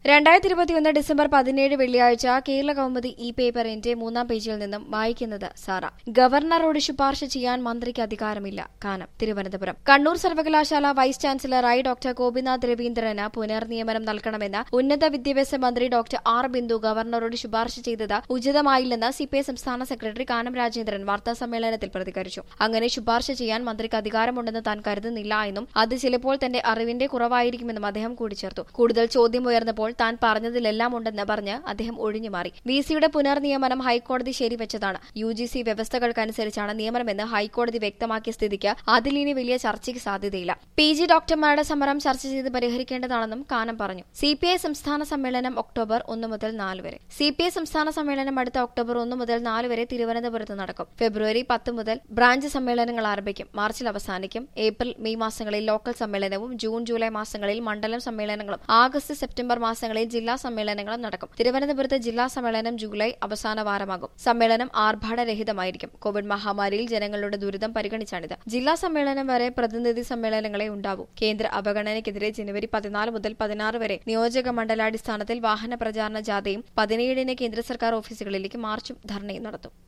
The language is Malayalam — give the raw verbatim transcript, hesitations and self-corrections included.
രണ്ടായിരത്തി ഇരുപത്തിയൊന്ന് ഡിസംബർ പതിനേഴ് വെള്ളിയാഴ്ച കേരള കൗമുദി ഇ പേപ്പറിന്റെ മൂന്നാം പേജിൽ നിന്നും വായിക്കുന്നത് സാറ. ഗവർണറോട് ശുപാർശ ചെയ്യാൻ മന്ത്രിക്ക് അധികാരമില്ല. കാനം, തിരുവനന്തപുരം. കണ്ണൂർ സർവകലാശാല വൈസ് ചാൻസലറായി ഡോക്ടർ ഗോപിനാഥ് രവീന്ദ്രന് പുനർനിയമനം നൽകണമെന്ന് ഉന്നത വിദ്യാഭ്യാസ മന്ത്രി ഡോക്ടർ ആർ ബിന്ദു ഗവർണറോട് ശുപാർശ ചെയ്തത് ഉചിതമായില്ലെന്ന് സിപിഐ സംസ്ഥാന സെക്രട്ടറി കാനം രാജേന്ദ്രൻ വാർത്താസമ്മേളനത്തിൽ പ്രതികരിച്ചു. അങ്ങനെ ശുപാർശ ചെയ്യാൻ മന്ത്രിക്ക് അധികാരമുണ്ടെന്ന് താൻ കരുതുന്നില്ല എന്നും അത് ചിലപ്പോൾ തന്റെ അറിവിന്റെ കുറവായിരിക്കുമെന്നും അദ്ദേഹം കൂട്ടിച്ചേർത്തു. കൂടുതൽ ചോദ്യം ഉയർന്നപ്പോൾ താൻ പറഞ്ഞതിലെല്ലാം ഉണ്ടെന്ന് പറഞ്ഞ് അദ്ദേഹം ഒഴിഞ്ഞുമാറി. വിസിയുടെ പുനർനിയമനം ഹൈക്കോടതി ശരിവെച്ചതാണ്. യു ജി സി വ്യവസ്ഥകൾക്കനുസരിച്ചാണ് നിയമനമെന്ന് ഹൈക്കോടതി വ്യക്തമാക്കിയ സ്ഥിതിക്ക് അതിലിനി വലിയ ചർച്ചയ്ക്ക് സാധ്യതയില്ല. പി ജി ഡോക്ടർമാരുടെ സമരം ചർച്ച ചെയ്ത് പരിഹരിക്കേണ്ടതാണെന്നും കാനം പറഞ്ഞു. സിപിഐ സംസ്ഥാന സമ്മേളനം ഒക്ടോബർ ഒന്ന് മുതൽ നാല് വരെ. സിപിഐ സംസ്ഥാന സമ്മേളനം അടുത്ത ഒക്ടോബർ ഒന്ന് മുതൽ നാല് വരെ തിരുവനന്തപുരത്ത് നടക്കും. ഫെബ്രുവരി പത്ത് മുതൽ ബ്രാഞ്ച് സമ്മേളനങ്ങൾ ആരംഭിക്കും. മാർച്ചിൽ അവസാനിക്കും. ഏപ്രിൽ മെയ് മാസങ്ങളിൽ ലോക്കൽ സമ്മേളനവും ജൂൺ ജൂലൈ മാസങ്ങളിൽ മണ്ഡലം സമ്മേളനങ്ങളും ആഗസ്റ്റ് സെപ്റ്റംബർ മാസങ്ങളിൽ ജില്ലാ സമ്മേളനങ്ങളും നടക്കും. തിരുവനന്തപുരത്ത് ജില്ലാ സമ്മേളനം ജൂലൈ അവസാന വാരമാകും. സമ്മേളനം ആർഭാടരഹിതമായിരിക്കും. കോവിഡ് മഹാമാരിയിൽ ജനങ്ങളുടെ ദുരിതം പരിഗണിച്ചാണിത്. ജില്ലാ സമ്മേളനം വരെ പ്രതിനിധി സമ്മേളനങ്ങളെ ഉണ്ടാവൂ. കേന്ദ്ര അവഗണനയ്ക്കെതിരെ ജനുവരി പതിനാല് മുതൽ പതിനാറ് വരെ നിയോജക മണ്ഡലാടിസ്ഥാനത്തിൽ വാഹന പ്രചാരണ ജാഥയും പതിനേഴിന് കേന്ദ്ര സർക്കാർ ഓഫീസുകളിലേക്ക് മാർച്ചും ധർണയും നടത്തും.